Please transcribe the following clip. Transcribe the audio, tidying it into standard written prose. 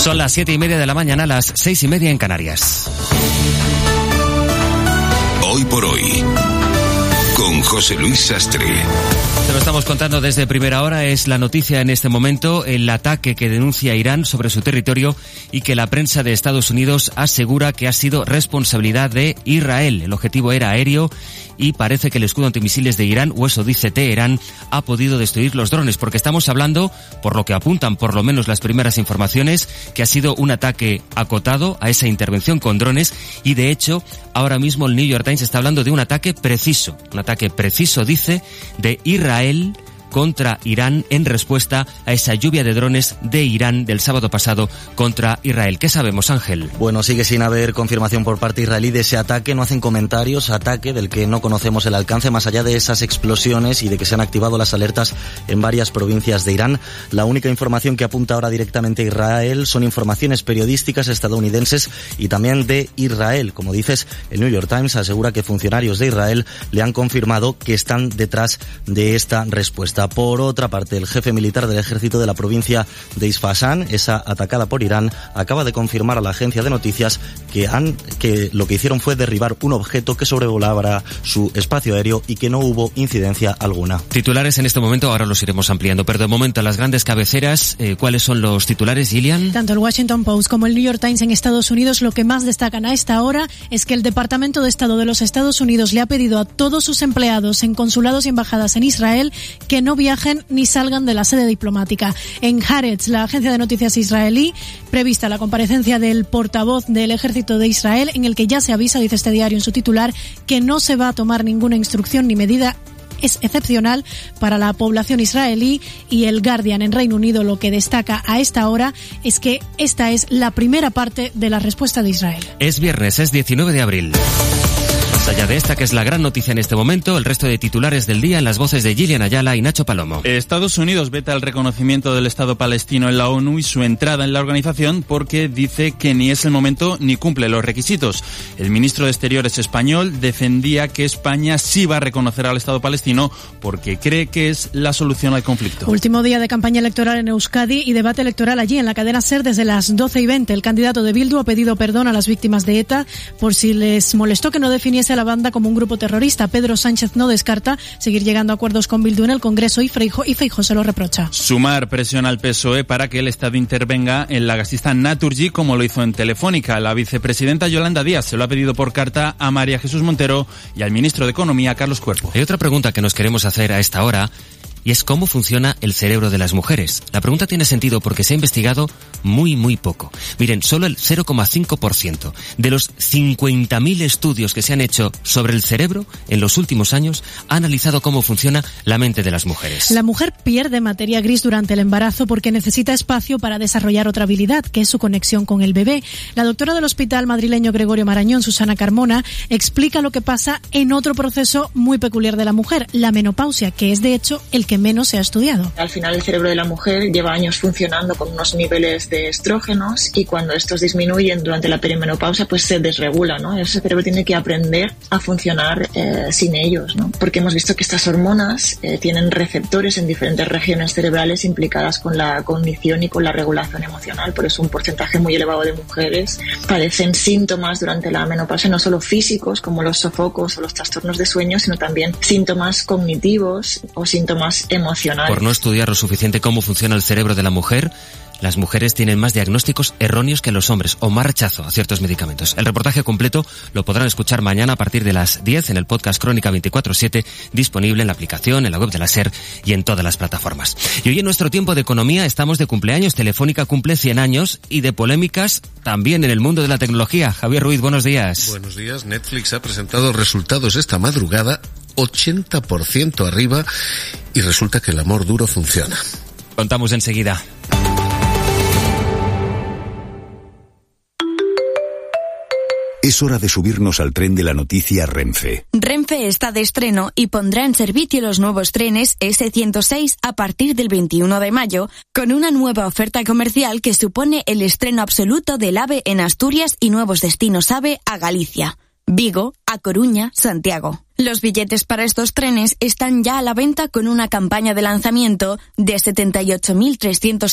Son las 7:30 de la mañana, las 6:30 en Canarias. Hoy por hoy, con José Luis Sastre. Te lo estamos contando desde primera hora. Es la noticia en este momento, el ataque que denuncia Irán sobre su territorio y que la prensa de Estados Unidos asegura que ha sido responsabilidad de Israel. El objetivo era aéreo y parece que el escudo antimisiles de Irán, o eso dice Teherán, ha podido destruir los drones, porque estamos hablando, por lo que apuntan por lo menos las primeras informaciones, que ha sido un ataque acotado a esa intervención con drones, y de hecho ahora mismo el New York Times está hablando de un ataque preciso, dice, de Israel contra Irán en respuesta a esa lluvia de drones de Irán del sábado pasado contra Israel. ¿Qué sabemos, Ángel? Bueno, sigue sin haber confirmación por parte israelí de ese ataque, no hacen comentarios, ataque del que no conocemos el alcance, más allá de esas explosiones y de que se han activado las alertas en varias provincias de Irán. La única información que apunta ahora directamente a Israel son informaciones periodísticas estadounidenses y también de Israel. Como dices, el New York Times asegura que funcionarios de Israel le han confirmado que están detrás de esta respuesta. Por otra parte, el jefe militar del ejército de la provincia de Isfahan, esa atacada por Irán, acaba de confirmar a la agencia de noticias que lo que hicieron fue derribar un objeto que sobrevolaba su espacio aéreo y que no hubo incidencia alguna. Titulares en este momento, ahora los iremos ampliando, pero de momento las grandes cabeceras, ¿cuáles son los titulares, Gillian? Tanto el Washington Post como el New York Times en Estados Unidos lo que más destacan a esta hora es que el Departamento de Estado de los Estados Unidos le ha pedido a todos sus empleados en consulados y embajadas en Israel que no viajen ni salgan de la sede diplomática. En Haaretz, la agencia de noticias israelí, prevista la comparecencia del portavoz del ejército de Israel, en el que ya se avisa, dice este diario en su titular, que no se va a tomar ninguna instrucción ni medida es excepcional para la población israelí. Y el Guardian en Reino Unido lo que destaca a esta hora es que esta es la primera parte de la respuesta de Israel. Es viernes, es 19 de abril. Más allá de esta, que es la gran noticia en este momento, el resto de titulares del día en las voces de Gillian Ayala y Nacho Palomo. Estados Unidos veta el reconocimiento del Estado palestino en la ONU y su entrada en la organización porque dice que ni es el momento ni cumple los requisitos. El ministro de Exteriores español defendía que España sí va a reconocer al Estado palestino porque cree que es la solución al conflicto. Último día de campaña electoral en Euskadi y debate electoral allí en la cadena SER desde las 12:20. El candidato de Bildu ha pedido perdón a las víctimas de ETA por si les molestó que no definiese a la banda como un grupo terrorista. Pedro Sánchez no descarta seguir llegando a acuerdos con Bildu en el Congreso y Feijóo se lo reprocha. Sumar presión al PSOE para que el Estado intervenga en la gasista Naturgy, como lo hizo en Telefónica. La vicepresidenta Yolanda Díaz se lo ha pedido por carta a María Jesús Montero y al ministro de Economía, Carlos Cuerpo. Hay otra pregunta que nos queremos hacer a esta hora, y es cómo funciona el cerebro de las mujeres. La pregunta tiene sentido porque se ha investigado muy poco. Miren, solo el 0,5% de los 50.000 estudios que se han hecho sobre el cerebro en los últimos años ha analizado cómo funciona la mente de las mujeres. La mujer pierde materia gris durante el embarazo porque necesita espacio para desarrollar otra habilidad, que es su conexión con el bebé. La doctora del Hospital Madrileño Gregorio Marañón, Susana Carmona, explica lo que pasa en otro proceso muy peculiar de la mujer, la menopausia, que es de hecho el que menos se ha estudiado. Al final el cerebro de la mujer lleva años funcionando con unos niveles de estrógenos y cuando estos disminuyen durante la perimenopausia pues se desregula, ¿no? Ese cerebro tiene que aprender a funcionar sin ellos, ¿no? Porque hemos visto que estas hormonas tienen receptores en diferentes regiones cerebrales implicadas con la cognición y con la regulación emocional. Por eso un porcentaje muy elevado de mujeres padecen síntomas durante la menopausia, no solo físicos como los sofocos o los trastornos de sueño, sino también síntomas cognitivos o síntomas emocionales. Por no estudiar lo suficiente cómo funciona el cerebro de la mujer, las mujeres tienen más diagnósticos erróneos que los hombres o más rechazo a ciertos medicamentos. El reportaje completo lo podrán escuchar mañana a partir de las 10 en el podcast Crónica 24/7, disponible en la aplicación, en la web de la SER y en todas las plataformas. Y hoy en nuestro tiempo de economía estamos de cumpleaños. Telefónica cumple 100 años y de polémicas también en el mundo de la tecnología. Javier Ruiz, buenos días. Buenos días. Netflix ha presentado resultados esta madrugada, 80% arriba, y resulta que el amor duro funciona. Contamos enseguida. Es hora de subirnos al tren de la noticia Renfe. Renfe está de estreno y pondrá en servicio los nuevos trenes S106 a partir del 21 de mayo, con una nueva oferta comercial que supone el estreno absoluto del AVE en Asturias y nuevos destinos AVE a Galicia, Vigo, A Coruña, Santiago. Los billetes para estos trenes están ya a la venta con una campaña de lanzamiento de 78.300